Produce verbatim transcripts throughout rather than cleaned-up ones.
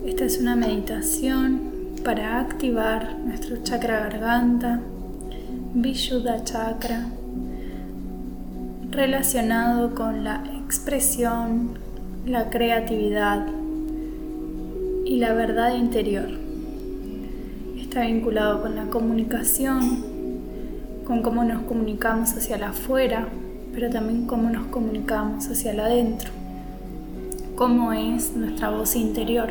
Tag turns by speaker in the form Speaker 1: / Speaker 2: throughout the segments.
Speaker 1: Esta es una meditación para activar nuestro chakra garganta, Vishuddha chakra, relacionado con la expresión, la creatividad y la verdad interior. Está vinculado con la comunicación, con cómo nos comunicamos hacia la afuera, pero también cómo nos comunicamos hacia el adentro, cómo es nuestra voz interior.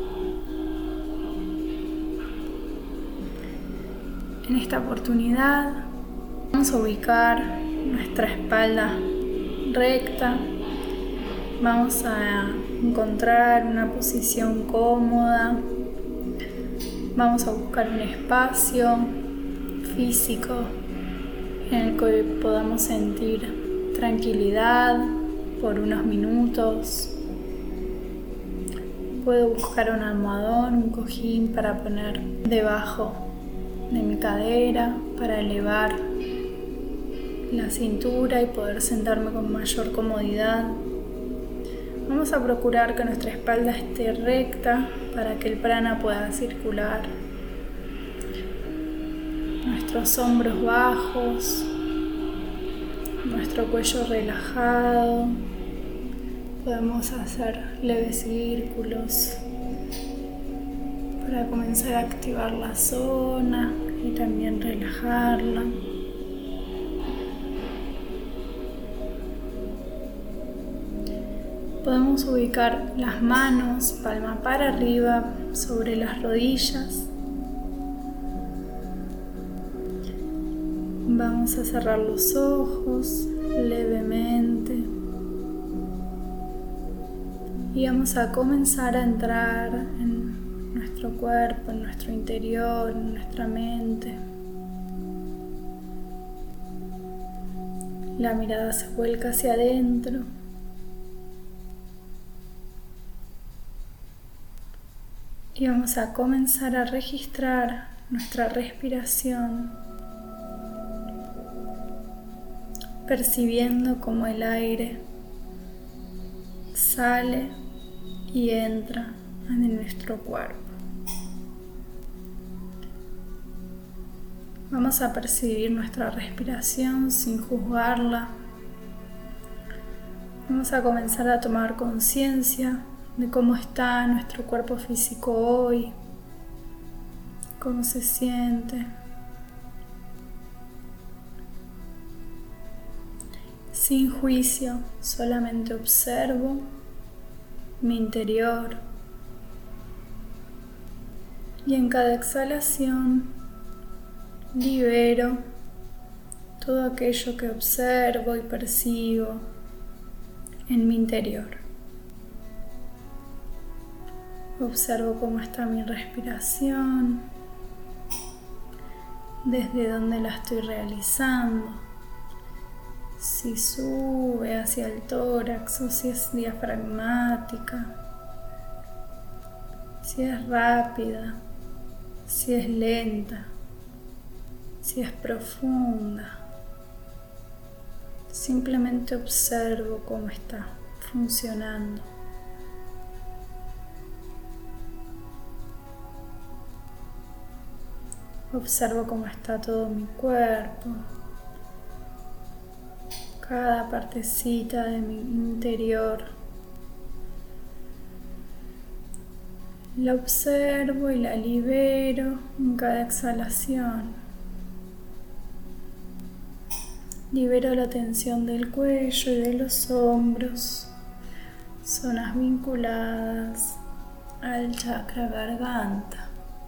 Speaker 1: En esta oportunidad vamos a ubicar nuestra espalda recta, vamos a encontrar una posición cómoda, vamos a buscar un espacio físico en el que podamos sentir tranquilidad por unos minutos. Puedo buscar un almohadón, un cojín para poner debajo de mi cadera, para elevar la cintura y poder sentarme con mayor comodidad. Vamos a procurar que nuestra espalda esté recta para que el prana pueda circular. Nuestros hombros bajos, nuestro cuello relajado. Podemos hacer leves círculos para comenzar a activar la zona y también relajarla. Podemos ubicar las manos palma para arriba sobre las rodillas. Vamos a cerrar los ojos levemente y vamos a comenzar a entrar en nuestro cuerpo, en nuestro interior, en nuestra mente. La mirada se vuelca hacia adentro. Y vamos a comenzar a registrar nuestra respiración, percibiendo cómo el aire sale y entra en nuestro cuerpo. Vamos a percibir nuestra respiración sin juzgarla. Vamos a comenzar a tomar conciencia de cómo está nuestro cuerpo físico hoy, cómo se siente. Sin juicio, solamente observo mi interior y en cada exhalación libero todo aquello que observo y percibo en mi interior. Observo cómo está mi respiración, desde dónde la estoy realizando, si sube hacia el tórax o si es diafragmática, si es rápida, si es lenta, si es profunda. Simplemente observo cómo está funcionando. Observo cómo está todo mi cuerpo, cada partecita de mi interior. La observo y la libero en cada exhalación. Libero la tensión del cuello y de los hombros, zonas vinculadas al chakra garganta.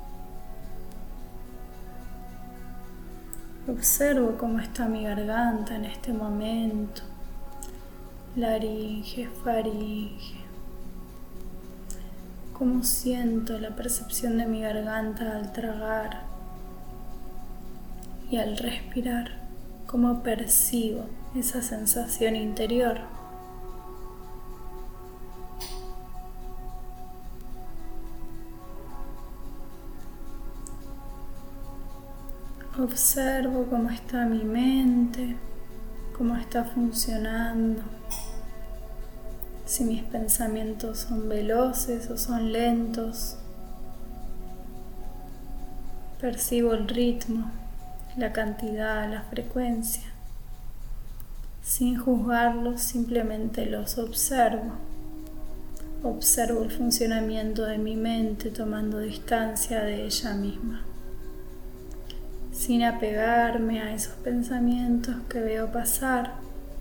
Speaker 1: Observo cómo está mi garganta en este momento, laringe, faringe. Cómo siento la percepción de mi garganta al tragar y al respirar. Cómo percibo esa sensación interior. Observo cómo está mi mente, cómo está funcionando. si mis pensamientos son veloces o son lentos. Percibo el ritmo, la cantidad, la frecuencia. Sin juzgarlos, simplemente los observo. Observo el funcionamiento de mi mente tomando distancia de ella misma. Sin apegarme a esos pensamientos que veo pasar,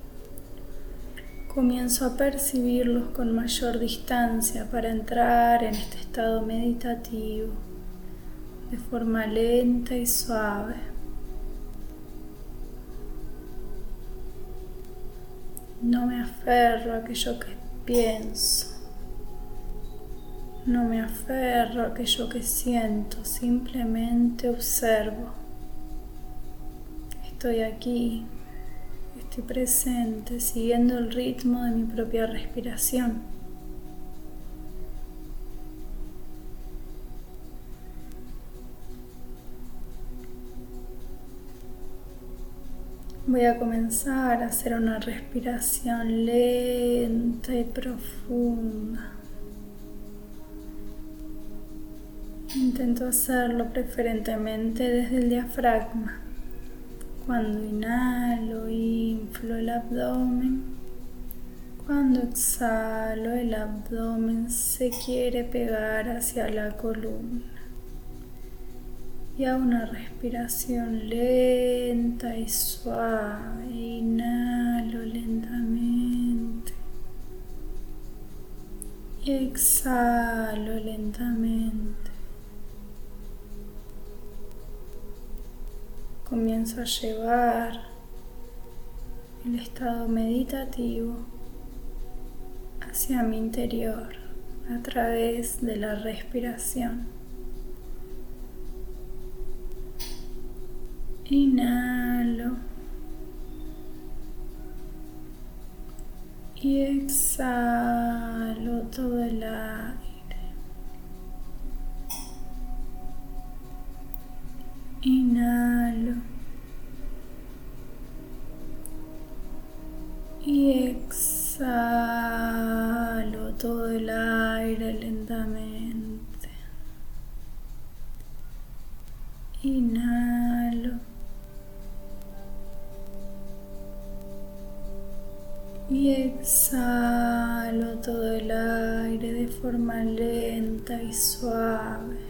Speaker 1: comienzo a percibirlos con mayor distancia para entrar en este estado meditativo de forma lenta y suave. No me aferro a aquello que pienso. No me aferro a aquello que siento, simplemente observo. Estoy aquí, estoy presente, siguiendo el ritmo de mi propia respiración. Voy a comenzar a hacer una respiración lenta y profunda. Intento hacerlo preferentemente desde el diafragma. Cuando inhalo, inflo el abdomen. Cuando exhalo, el abdomen se quiere pegar hacia la columna. Y hago una respiración lenta y suave. Inhalo lentamente. Y exhalo lentamente. Comienzo a llevar el estado meditativo hacia mi interior a través de la respiración. Inhalo y exhalo todo el aire. Inhalo y exhalo todo el aire lentamente. Inhalo y exhalo todo el aire de forma lenta y suave.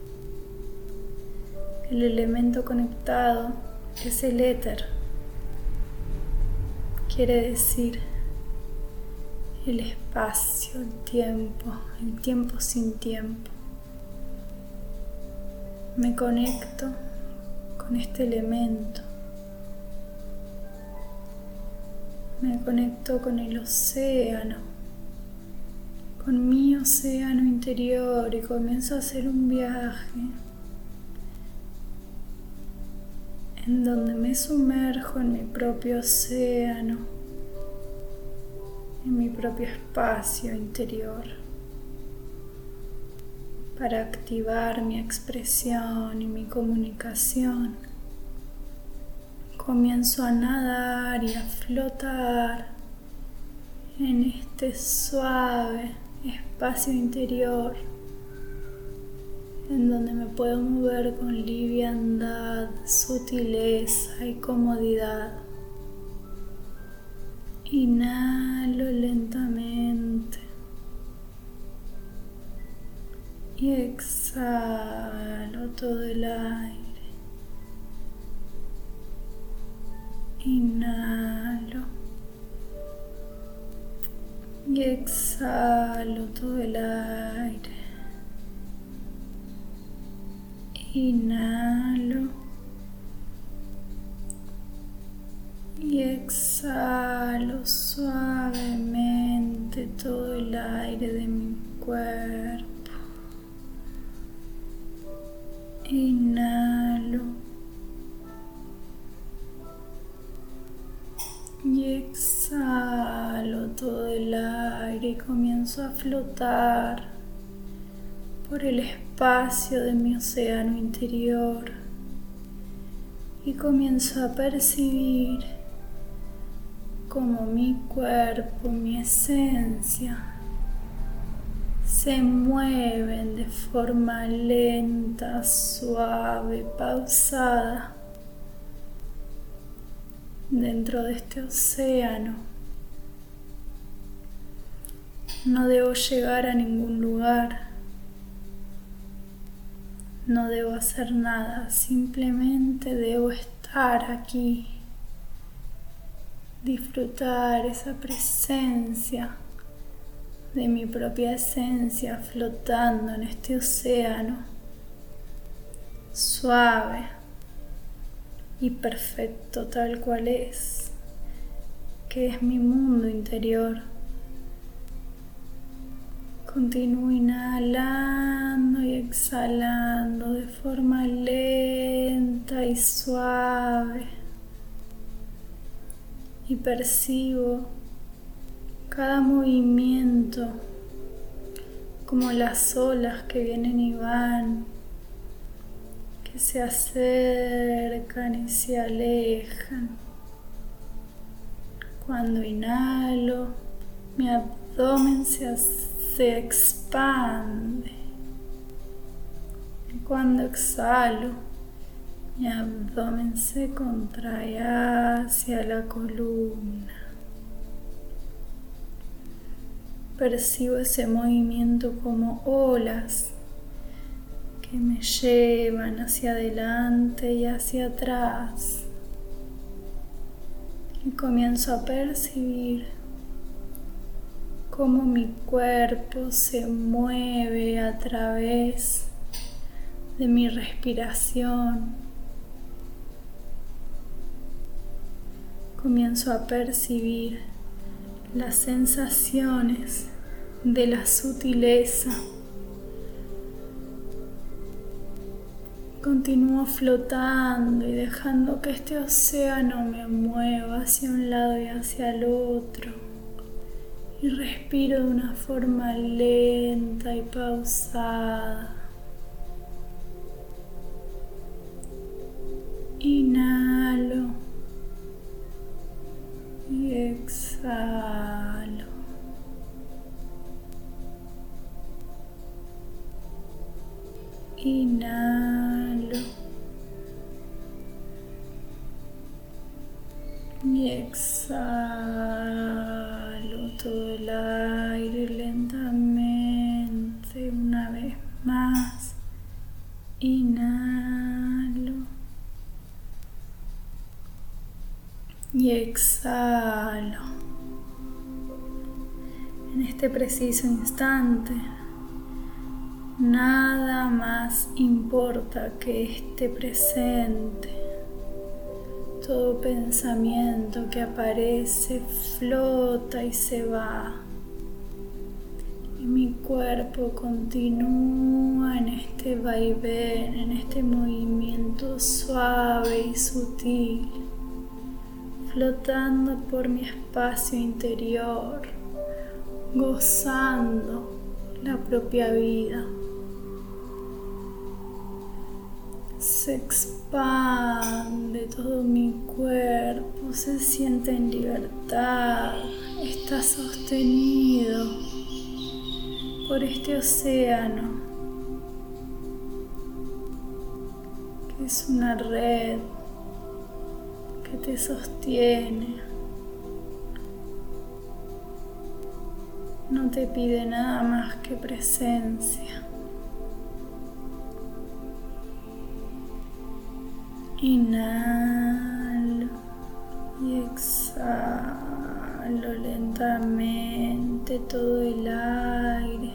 Speaker 1: El elemento conectado es el éter. Quiere decir el espacio, el tiempo, el tiempo sin tiempo. Me conecto con este elemento. Me conecto con el océano, con mi océano interior y comienzo a hacer un viaje en donde me sumerjo en mi propio océano, en mi propio espacio interior, para activar mi expresión y mi comunicación. Comienzo a nadar y a flotar en este suave espacio interior en donde me puedo mover con liviandad, sutileza y comodidad. Inhalo lentamente y exhalo todo el aire. Inhalo y exhalo todo el aire. Inhalo y exhalo suavemente todo el aire de mi cuerpo. Inhalo y exhalo todo el aire y comienzo a flotar por el espacio de mi océano interior y comienzo a percibir como mi cuerpo, mi esencia se mueven de forma lenta, suave, pausada dentro de este océano. No debo llegar a ningún lugar, no debo hacer nada, simplemente debo estar aquí, disfrutar esa presencia de mi propia esencia flotando en este océano suave y perfecto tal cual es, que es mi mundo interior. Continúo inhalando y exhalando de forma lenta y suave y percibo cada movimiento como las olas que vienen y van, que se acercan y se alejan. Cuando inhalo, mi abdomen se, se expande. Y cuando exhalo, mi abdomen se contrae hacia la columna. Percibo ese movimiento como olas que me llevan hacia adelante y hacia atrás. Y comienzo a percibir cómo mi cuerpo se mueve a través de mi respiración. Comienzo a percibir las sensaciones de la sutileza. Continúo flotando y dejando que este océano me mueva hacia un lado y hacia el otro. Y respiro de una forma lenta y pausada. Inhalo y exhalo. Inhalo y exhalo todo el aire lentamente. Una vez más, inhalo y exhalo. En este preciso instante, nada más importa que este presente. Todo pensamiento que aparece flota y se va. Y mi cuerpo continúa en este vaivén, en este movimiento suave y sutil, flotando por mi espacio interior, gozando la propia vida. Se expande todo mi cuerpo, se siente en libertad, está sostenido por este océano, que es una red que te sostiene. No te pide nada más que presencia. Inhalo y exhalo lentamente todo el aire.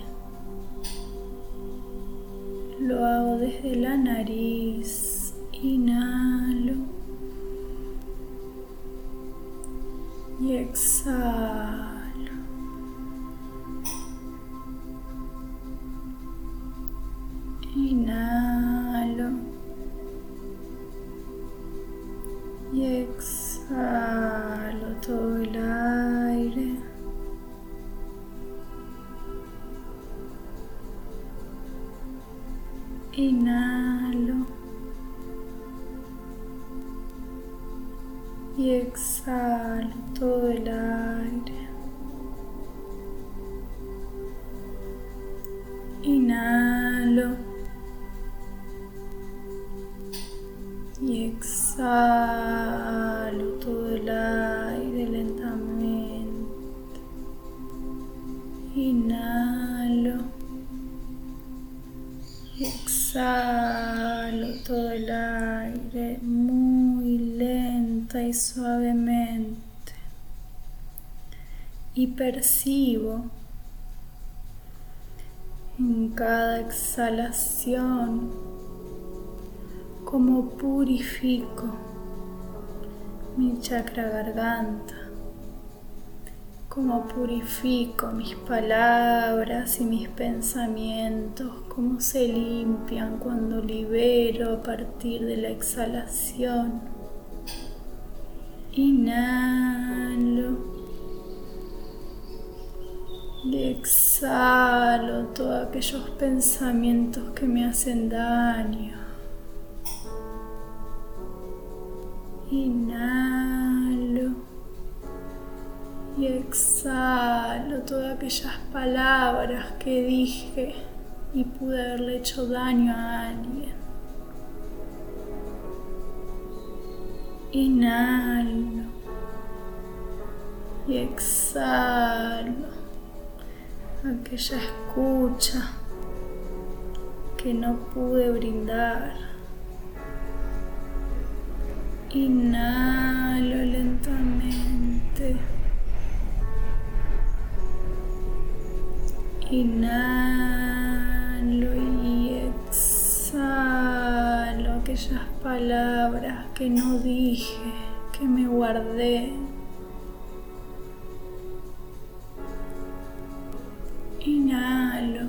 Speaker 1: Lo hago desde la nariz. Inhalo y exhalo. Inhalo y exhalo todo el aire. Inhalo y exhalo todo el aire. Inhalo y exhalo todo el aire lentamente. Inhalo y exhalo todo el aire muy lenta y suavemente. Y percibo en cada exhalación cómo purifico mi chakra garganta, cómo purifico mis palabras y mis pensamientos, cómo se limpian cuando libero a partir de la exhalación. Inhalo y exhalo todos aquellos pensamientos que me hacen daño. Inhalo y exhalo todas aquellas palabras que dije y pude haberle hecho daño a alguien. Inhalo y exhalo aquella escucha que no pude brindar. Inhalo lentamente. Inhalo y exhalo aquellas palabras que no dije, que me guardé. Inhalo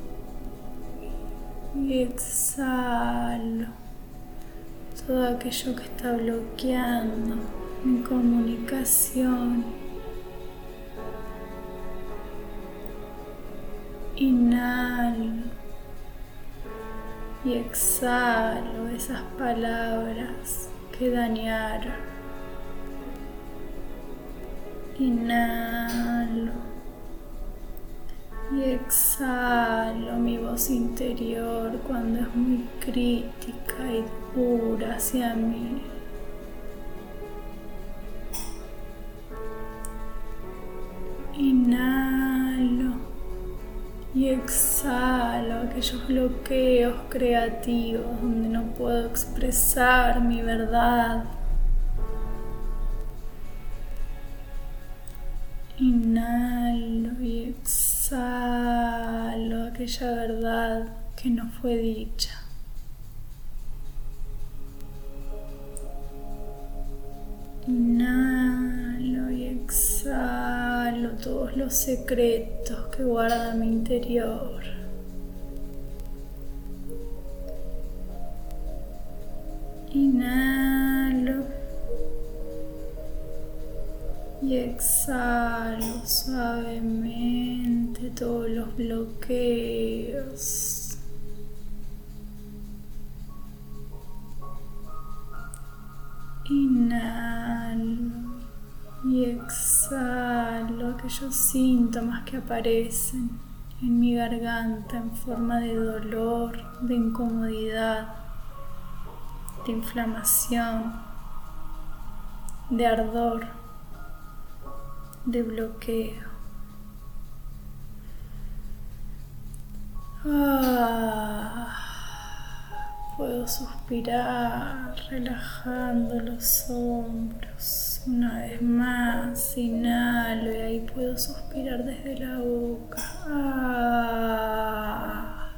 Speaker 1: y exhalo todo aquello que está bloqueando mi comunicación. Inhalo y exhalo esas palabras que dañaron. Inhalo y exhalo mi voz interior cuando es muy crítica y dura hacia mí. Inhalo y exhalo aquellos bloqueos creativos donde no puedo expresar mi verdad. Inhalo y exhalo aquella verdad que no fue dicha. Inhalo y exhalo todos los secretos que guarda mi interior. Inhalo y exhalo suavemente todos los bloqueos. Inhalo y exhalo aquellos síntomas que aparecen en mi garganta en forma de dolor, de incomodidad, de inflamación, de ardor, de bloqueo. Ah, puedo suspirar relajando los hombros. Una vez más, inhalo y ahí puedo suspirar desde la boca. Ah.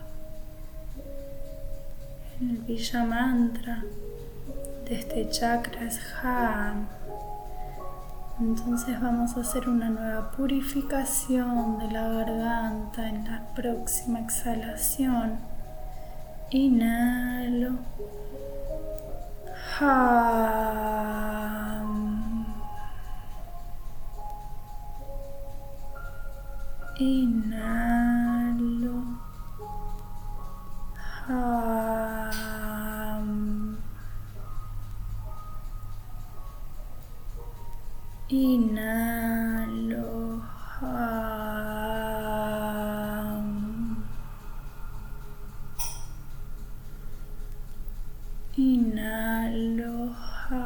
Speaker 1: El Bija Mantra de este chakra es Ham. Entonces vamos a hacer una nueva purificación de la garganta en la próxima exhalación. Inhalo. Ham. Inhalo. Ham. Inhalo. Ham. Inhalo.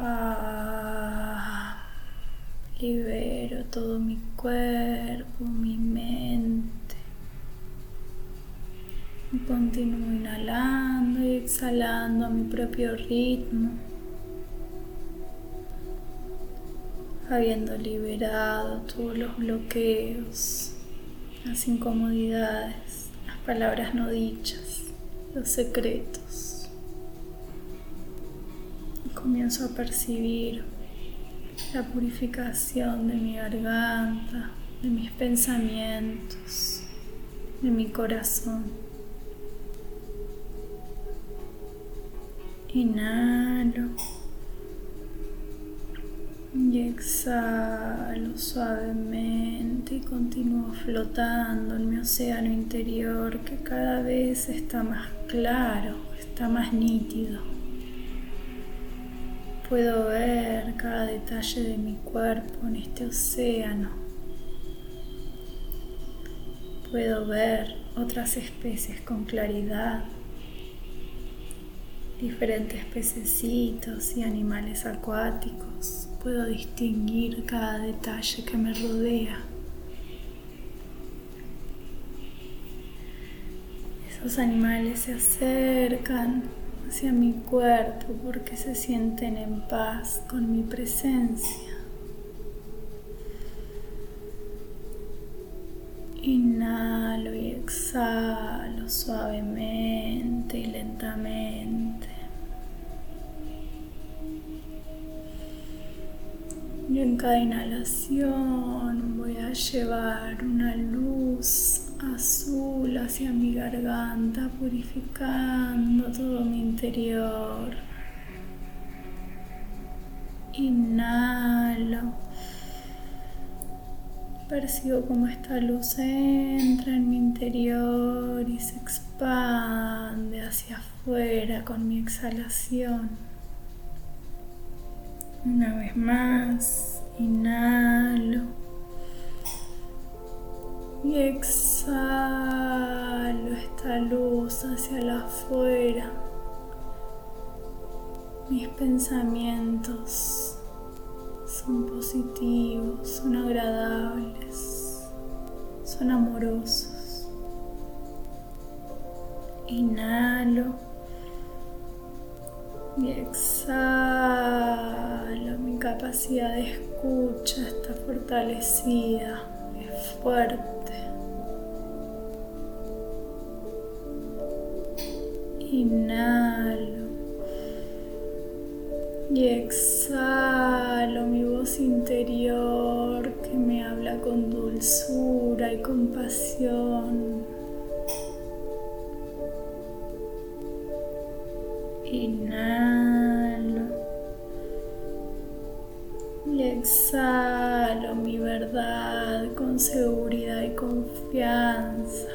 Speaker 1: Ham. Libero todo mi cuerpo, mi mente. Y continúo inhalando y exhalando a mi propio ritmo, habiendo liberado todos los bloqueos, las incomodidades, las palabras no dichas, los secretos. Y comienzo a percibir la purificación de mi garganta, de mis pensamientos, de mi corazón. Inhalo y exhalo suavemente y continúo flotando en mi océano interior, que cada vez está más claro, está más nítido. Puedo ver cada detalle de mi cuerpo en este océano. Puedo ver otras especies con claridad, diferentes pececitos y animales acuáticos. Puedo distinguir cada detalle que me rodea. Esos animales se acercan hacia mi cuerpo porque se sienten en paz con mi presencia. Inhalo y exhalo suavemente y lentamente. Y en cada inhalación voy a llevar una luz azul hacia mi garganta, purificando todo mi interior. Inhalo. Percibo cómo esta luz entra en mi interior y se expande hacia afuera con mi exhalación. Una vez más, inhalo y exhalo esta luz hacia el afuera. Mis pensamientos son positivos, son agradables, son amorosos. Inhalo y exhalo. Mi capacidad de escucha está fortalecida, es fuerte. Inhalo y exhalo mi voz interior que me habla con dulzura y compasión. Inhalo y exhalo mi verdad con seguridad y confianza.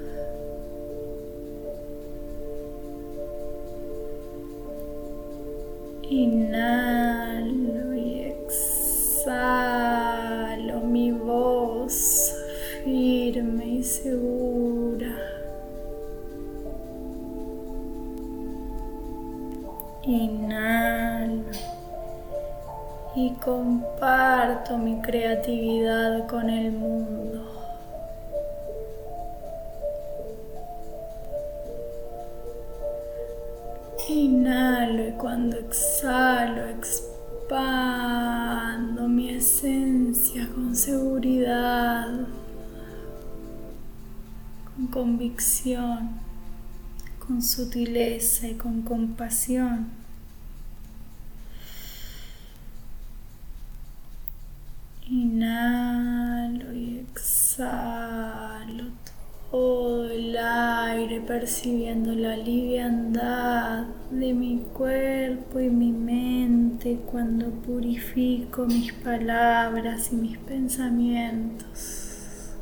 Speaker 1: Inhalo y exhalo mi voz firme y segura. Inhalo y comparto mi creatividad con el mundo. Inhalo y cuando exhalo, expando mi esencia con seguridad, con convicción, con sutileza y con compasión. Inhalo y exhalo todo el aire, percibiendo la liviandad de mi cuerpo y mi mente cuando purifico mis palabras y mis pensamientos.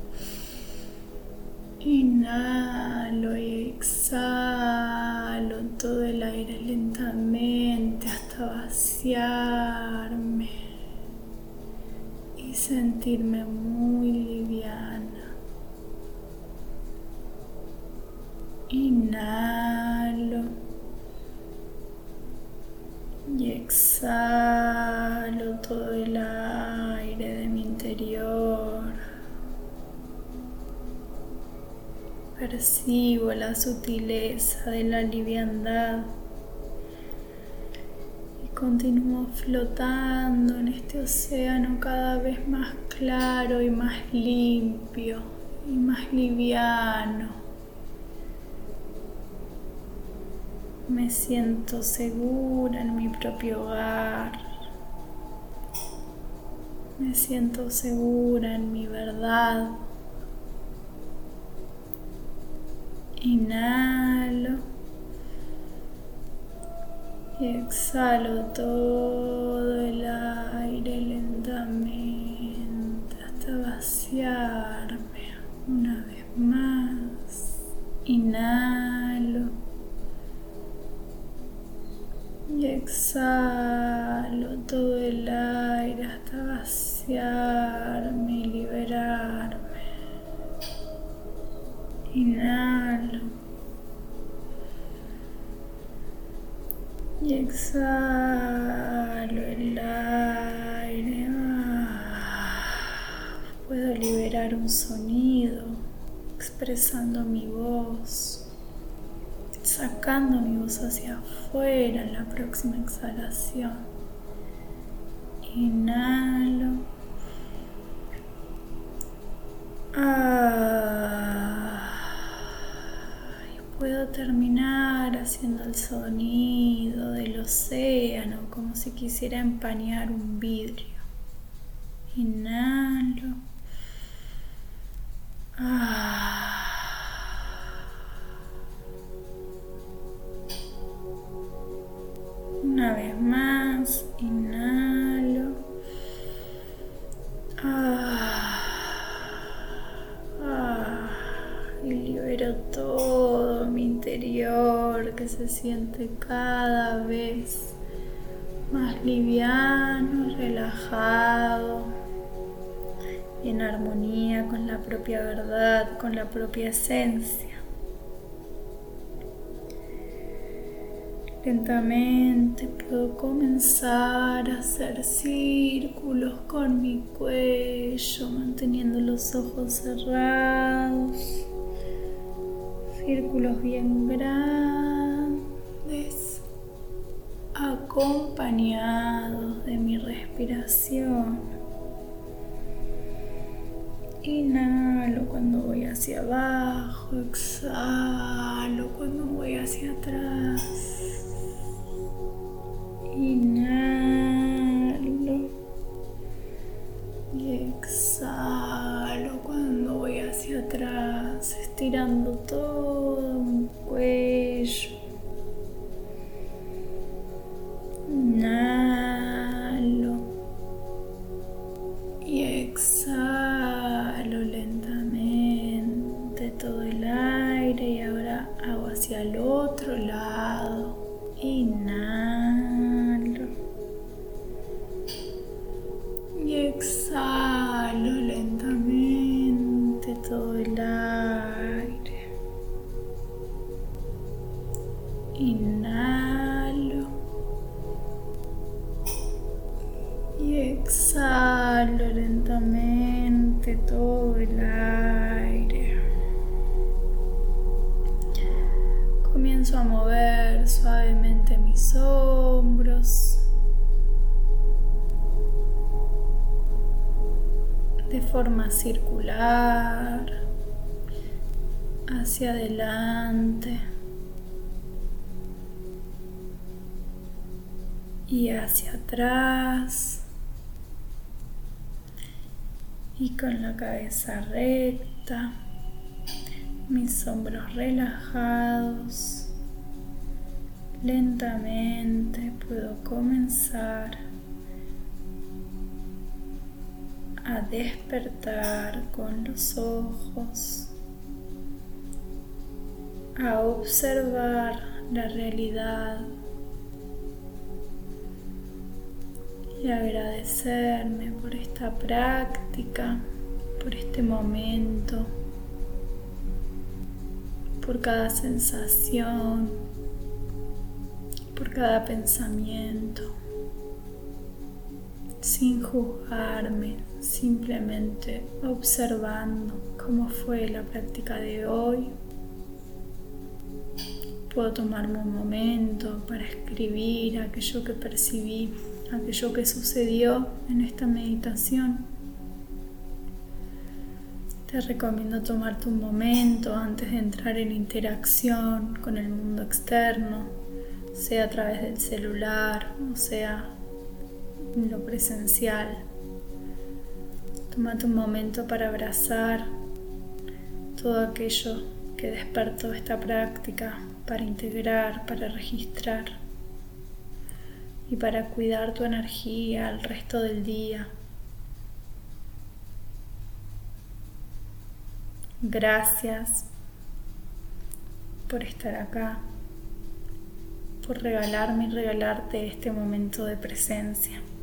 Speaker 1: Inhalo y exhalo todo el aire lentamente hasta vaciarme. sentirme muy liviana. Inhalo y exhalo todo el aire de mi interior. Percibo la sutileza de la liviandad y continúo flotando en este océano cada vez más claro y más limpio y más liviano. Me siento segura en mi propio hogar. Me siento segura en mi verdad. Inhalo y exhalo todo el aire lentamente hasta vaciarme. Una vez más. Inhalo. Y exhalo todo el aire hasta vaciarme y liberarme. Inhalo. Y exhalo el aire. Puedo liberar un sonido expresando mi voz. Sacando mi voz hacia afuera en la próxima exhalación. Inhalo. Ah, y puedo terminar haciendo el sonido del océano como si quisiera empañar un vidrio. Inhalo. Ah. Una vez más, inhalo. Ah, ah, y libero todo mi interior que se siente cada vez más liviano, relajado y en armonía con la propia verdad, con la propia esencia. Lentamente puedo comenzar a hacer círculos con mi cuello, manteniendo los ojos cerrados. Círculos bien grandes, acompañados de mi respiración. Inhalo cuando voy hacia abajo, exhalo cuando voy hacia atrás. Inhalo y exhalo cuando voy hacia atrás, estirando todo mi cuello. Inhalo y exhalo lentamente todo el aire y ahora hago hacia el otro lado. Inhalo y exhalo lentamente todo el aire. Inhalo y exhalo lentamente todo el aire. Comienzo a mover suavemente mis hombros de forma circular hacia adelante y hacia atrás, y con la cabeza recta, mis hombros relajados. Lentamente puedo comenzar a despertar con los ojos, a observar la realidad y agradecerme por esta práctica, por este momento, por cada sensación, por cada pensamiento, sin juzgarme, simplemente observando cómo fue la práctica de hoy. Puedo tomarme un momento para escribir aquello que percibí, aquello que sucedió en esta meditación. Te recomiendo tomarte un momento antes de entrar en interacción con el mundo externo, sea a través del celular o sea en lo presencial. Tómate un momento para abrazar todo aquello que despertó esta práctica, para integrar, para registrar y para cuidar tu energía el resto del día. Gracias por estar acá, por regalarme y regalarte este momento de presencia.